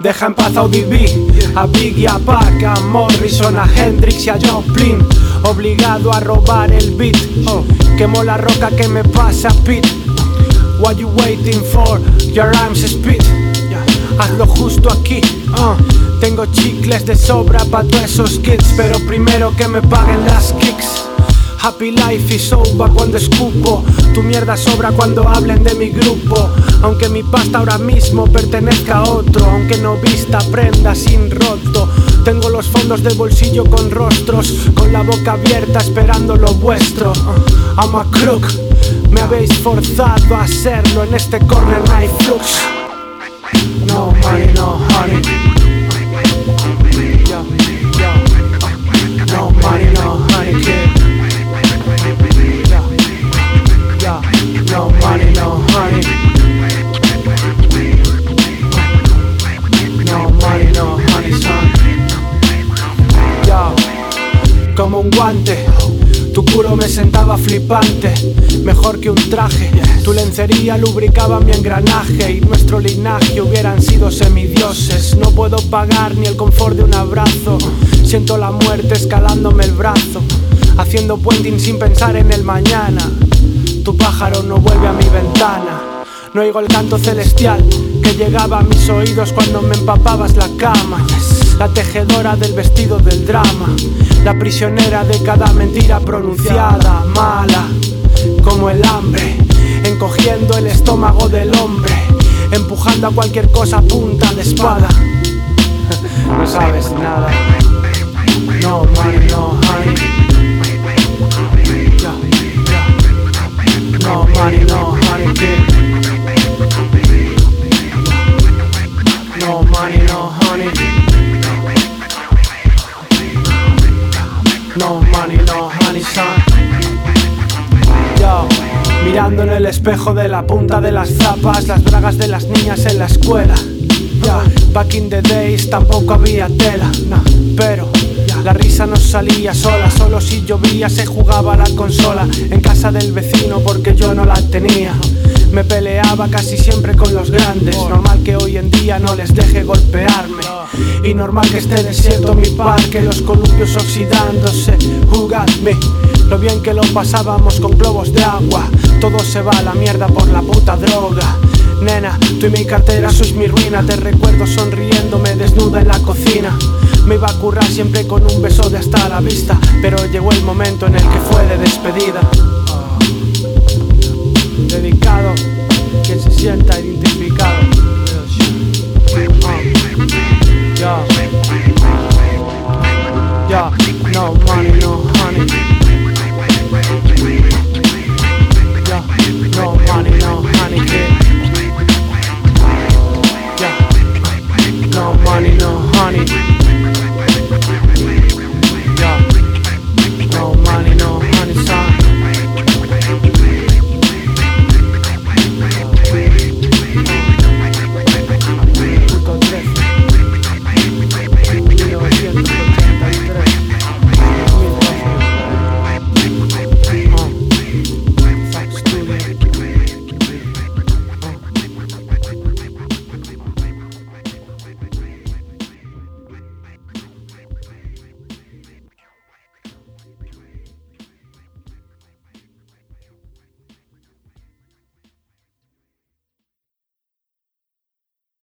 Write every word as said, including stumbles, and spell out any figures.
Deja en paz a O D B, a Biggie, a Pac, a Morrison, a Hendrix y a Joplin. Obligado a robar el beat, oh. Quemo la roca que me pasa, Pete. What you waiting for? Your rhymes speed. Hazlo justo aquí, uh. Tengo chicles de sobra pa' todos esos kids, pero primero que me paguen las kicks. Happy life is over cuando escupo. Tu mierda sobra cuando hablen de mi grupo. Aunque mi pasta ahora mismo pertenezca a otro, aunque no vista prenda sin roto. Tengo los fondos del bolsillo con rostros, con la boca abierta esperando lo vuestro. uh, I'm a crook, me habéis forzado a hacerlo. En este corner no hay flux. No money, no honey. Yo, yo. No money, no honey, kid. Yo, yo. No money, no honey. No money, no honey, son. Yo, como un guante, tu culo me sentaba flipante, mejor que un traje. Tu lencería lubricaba mi engranaje y nuestro linaje hubieran sido semidioses. No puedo pagar ni el confort de un abrazo. Siento la muerte escalándome el brazo, haciendo puenting sin pensar en el mañana. Tu pájaro no vuelve a mi ventana. No oigo el canto celestial que llegaba a mis oídos cuando me empapabas la cama. La tejedora del vestido del drama, la prisionera de cada mentira pronunciada. Mala como el hambre, encogiendo el estómago del hombre, empujando a cualquier cosa a punta de espada. No sabes nada. No money, no honey. Yeah, yeah. No money, no honey, kid. No money, no honey. No money, no honey, son. Yo, mirando en el espejo de la punta de las zapas, las bragas de las niñas en la escuela. Yeah. Back in the days tampoco había tela, no, pero la risa no salía sola. Solo si llovía se jugaba a la consola en casa del vecino porque yo no la tenía. Me peleaba casi siempre con los grandes. Normal que hoy en día no les deje golpearme, y normal que esté desierto mi parque, los columpios oxidándose. Who got me? Lo bien que lo pasábamos con globos de agua. Todo se va a la mierda por la puta droga. Nena, tú y mi cartera sois mi ruina. Te recuerdo sonriéndome desnuda en la cocina. Me iba a currar siempre con un beso de hasta la vista, pero llegó el momento en el que fue de despedida. Dedicado, quien se sienta identificado. Yo.